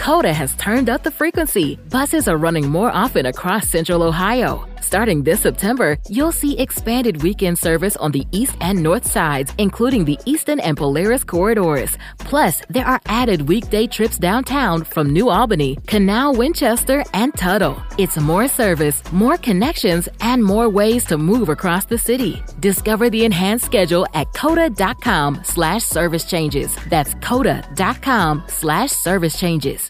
Coda has turned up the frequency. Buses are running more often across Central Ohio. Starting this September, you'll see expanded weekend service on the east and north sides, including the Eastern and Polaris corridors. Plus, there are added weekday trips downtown from New Albany, Canal, Winchester, and Tuttle. It's more service, more connections, and more ways to move across the city. Discover the enhanced schedule at coda.com/service changes. That's coda.com/service changes.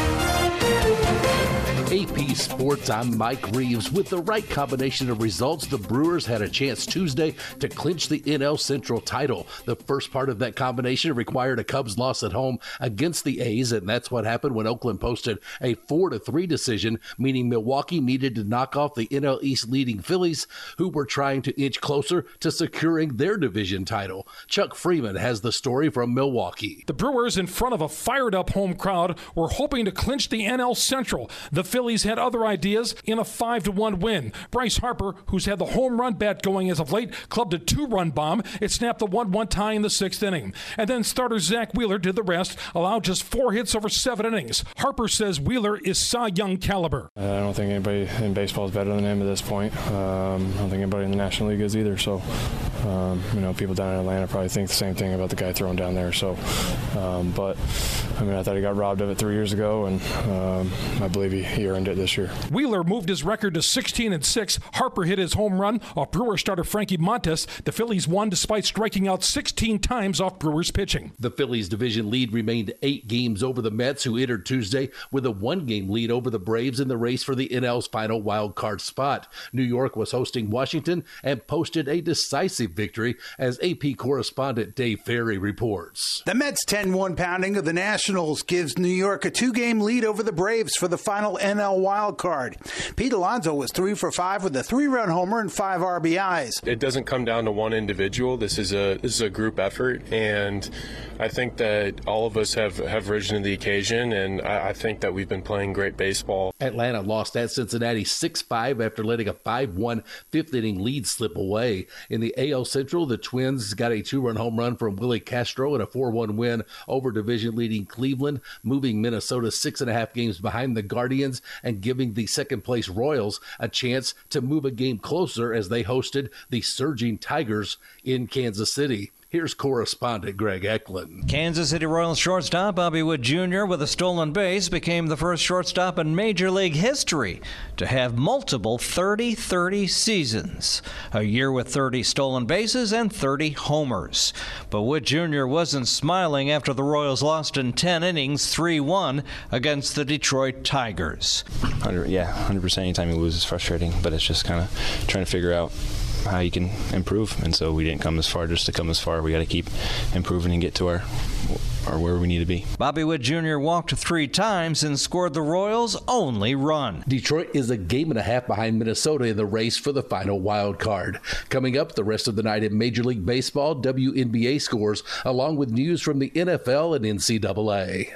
AP Sports, I'm Mike Reeves. With the right combination of results, the Brewers had a chance Tuesday to clinch the NL Central title. The first part of that combination required a Cubs loss at home against the A's, and that's what happened when Oakland posted a 4-3 decision, meaning Milwaukee needed to knock off the NL East leading Phillies, who were trying to inch closer to securing their division title. Chuck Freeman has the story from Milwaukee. The Brewers, in front of a fired-up home crowd, were hoping to clinch the NL Central. The Phillies had other ideas in a 5-1 win. Bryce Harper, who's had the home run bat going as of late, clubbed a 2-run bomb. It snapped the 1-1 tie in the 6th inning. And then starter Zach Wheeler did the rest, allowed just 4 hits over 7 innings. Harper says Wheeler is Cy Young caliber. I don't think anybody in baseball is better than him at this point. I don't think anybody in the National League is either. So, people down in Atlanta probably think the same thing about the guy throwing down there. So, but I thought he got robbed of it 3 years ago, and I believe he earned it this year. Wheeler moved his record to 16-6. Harper hit his home run off Brewer starter Frankie Montes. The Phillies won despite striking out 16 times off Brewers pitching. The Phillies division lead remained 8 games over the Mets, who entered Tuesday with a 1-game lead over the Braves in the race for the NL's final wild card spot. New York was hosting Washington and posted a decisive victory, as AP correspondent Dave Ferry reports. The Mets' 10-1 pounding of the Nationals gives New York a 2-game lead over the Braves for the final NL wild card. Pete Alonso was 3 for 5 with a 3-run homer and 5 RBIs. It doesn't come down to one individual. This is a group effort, and I think that all of us have risen to the occasion, and I think that we've been playing great baseball. Atlanta lost at Cincinnati 6-5 after letting a 5-1 fifth-inning lead slip away. In the AL Central, the Twins got a 2-run home run from Willie Castro and a 4-1 win over division-leading Cleveland, moving Minnesota 6.5 games behind the Guardians and giving the second-place Royals a chance to move a game closer as they hosted the surging Tigers in Kansas City. Here's correspondent Greg Eklund. Kansas City Royals shortstop Bobby Witt Jr. with a stolen base became the first shortstop in Major League history to have multiple 30-30 seasons, a year with 30 stolen bases and 30 homers. But Witt Jr. wasn't smiling after the Royals lost in 10 innings 3-1 against the Detroit Tigers. 100%. Anytime you lose is frustrating, but it's just kind of trying to figure out how you can improve, and so we didn't come as far just to come as far. We got to keep improving and get to our where we need to be. Bobby Witt Jr. walked 3 times and scored the Royals' only run. Detroit is a game and a half behind Minnesota in the race for the final wild card. Coming up the rest of the night in Major League Baseball, WNBA scores, along with news from the NFL and NCAA.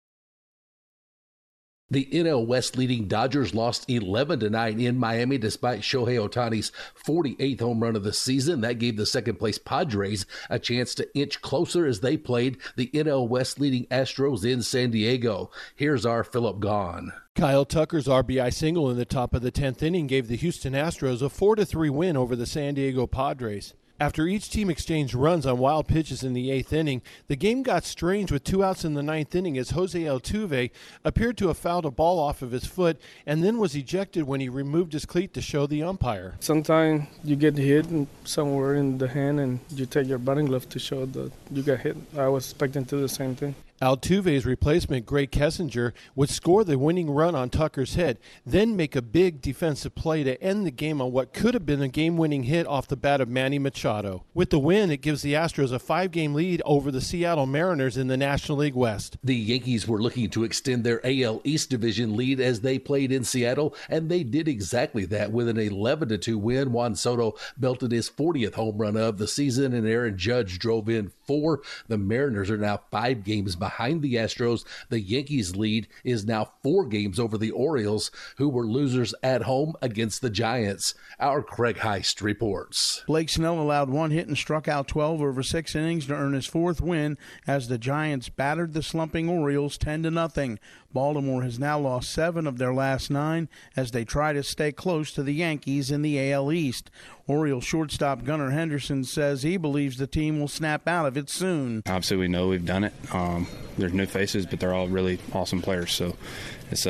The NL West leading Dodgers lost 11-9 in Miami despite Shohei Ohtani's 48th home run of the season. That gave the second-place Padres a chance to inch closer as they played the NL West leading Astros in San Diego. Here's our Philip Gahn. Kyle Tucker's RBI single in the top of the 10th inning gave the Houston Astros a 4-3 win over the San Diego Padres. After each team exchanged runs on wild pitches in the 8th inning, the game got strange with 2 outs in the 9th inning as Jose Altuve appeared to have fouled a ball off of his foot and then was ejected when he removed his cleat to show the umpire. Sometimes you get hit somewhere in the hand and you take your batting glove to show that you got hit. I was expecting to do the same thing. Altuve's replacement, Greg Kessinger, would score the winning run on Tucker's head, then make a big defensive play to end the game on what could have been a game-winning hit off the bat of Manny Machado. With the win, it gives the Astros a 5-game lead over the Seattle Mariners in the National League West. The Yankees were looking to extend their AL East Division lead as they played in Seattle, and they did exactly that with an 11-2 win. Juan Soto belted his 40th home run of the season, and Aaron Judge drove in 4. The Mariners are now 5 games behind the Astros. The Yankees' lead is now 4 games over the Orioles, who were losers at home against the Giants. Our Craig Heist reports. Blake Snell allowed 1 hit and struck out 12 over 6 innings to earn his 4th win as the Giants battered the slumping Orioles 10-0. Baltimore has now lost 7 of their last 9 as they try to stay close to the Yankees in the AL East. Orioles shortstop Gunnar Henderson says he believes the team will snap out of it soon. Obviously, we know we've done it. There's new faces, but they're all really awesome players. So it's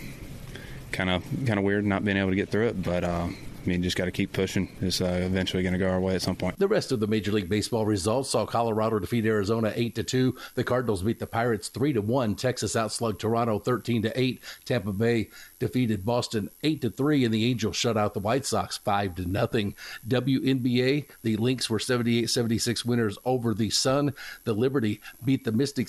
kind of weird not being able to get through it, but just got to keep pushing. It's eventually going to go our way at some point. The rest of the Major League Baseball results saw Colorado defeat Arizona 8-2. The Cardinals beat the Pirates 3-1. Texas outslugged Toronto 13-8. Tampa Bay defeated Boston 8-3, and the Angels shut out the White Sox 5-0. WNBA, the Lynx were 78-76 winners over the Sun. The Liberty beat the Mystics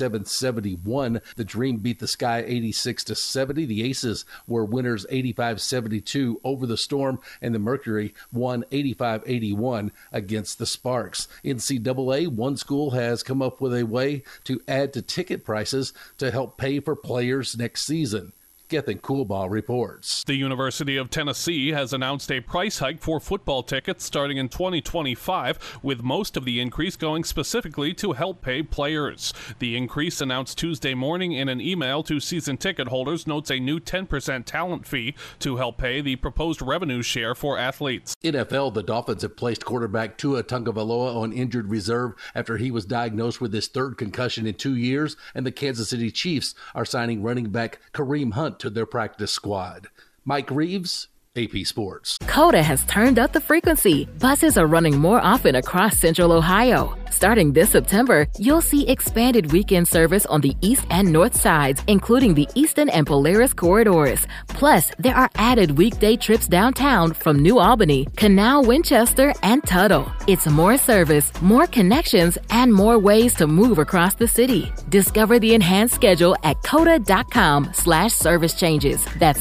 87-71. The Dream beat the Sky 86-70. The Aces were winners 85-72 over the Storm, and the Mercury won 85-81 against the Sparks. NCAA, one school has come up with a way to add to ticket prices to help pay for players next season. Gethin Coolbaugh reports. The University of Tennessee has announced a price hike for football tickets starting in 2025, with most of the increase going specifically to help pay players. The increase, announced Tuesday morning in an email to season ticket holders, notes a new 10% talent fee to help pay the proposed revenue share for athletes. NFL, the Dolphins have placed quarterback Tua Tagovailoa on injured reserve after he was diagnosed with his 3rd concussion in 2 years, and the Kansas City Chiefs are signing running back Kareem Hunt to their practice squad. Mike Reeves, AP Sports. Coda has turned up the frequency. Buses are running more often across Central Ohio. Starting this September, you'll see expanded weekend service on the east and north sides, including the Eastern and Polaris corridors. Plus, there are added weekday trips downtown from New Albany, Canal, Winchester, and Tuttle. It's more service, more connections, and more ways to move across the city. Discover the enhanced schedule at coda.com/service changes. That's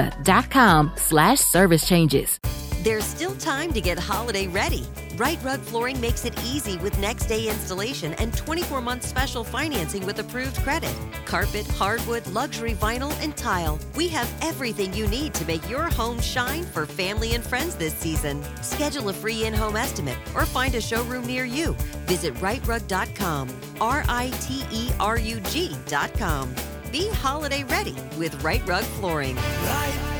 coda.com/service changes. There's still time to get holiday ready. Right Rug Flooring makes it easy with next day installation and 24-month special financing with approved credit. Carpet, hardwood, luxury vinyl, and tile. We have everything you need to make your home shine for family and friends this season. Schedule a free in-home estimate or find a showroom near you. Visit rightrug.com, RITERUG.com. Be holiday ready with Right Rug Flooring. Right